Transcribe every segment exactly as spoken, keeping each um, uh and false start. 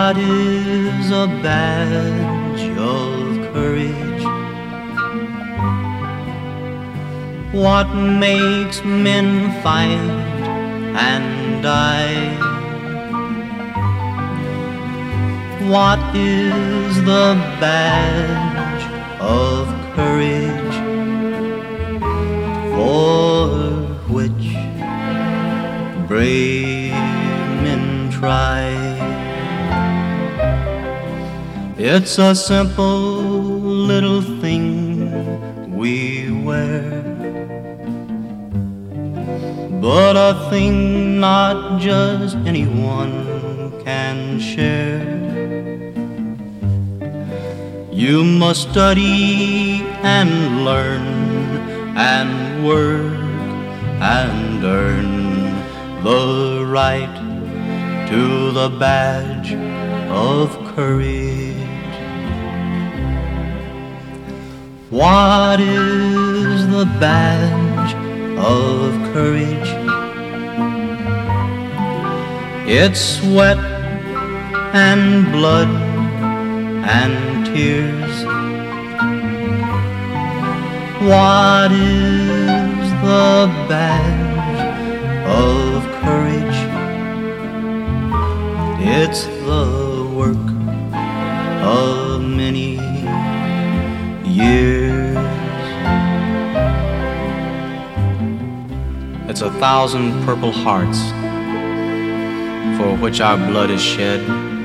What is a badge of courage? What makes men fight and die? What is the badge of courage for which brave men try? It's a simple little thing we wear, but a thing not just anyone can share. You must study and learn and work and earn the right to the badge of courage. What is the badge of courage? It's sweat and blood and tears. What is the badge of courage? It's the work of many years. It's a thousand purple hearts for which our blood is shed.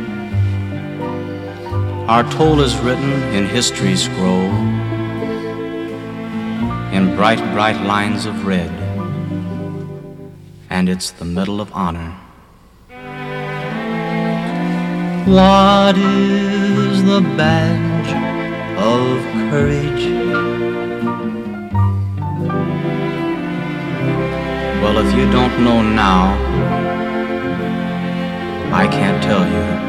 Our toll is written in history's scroll in bright, bright lines of red, and it's the Medal of Honor. What is the badge of courage? Well, if you don't know now, I can't tell you.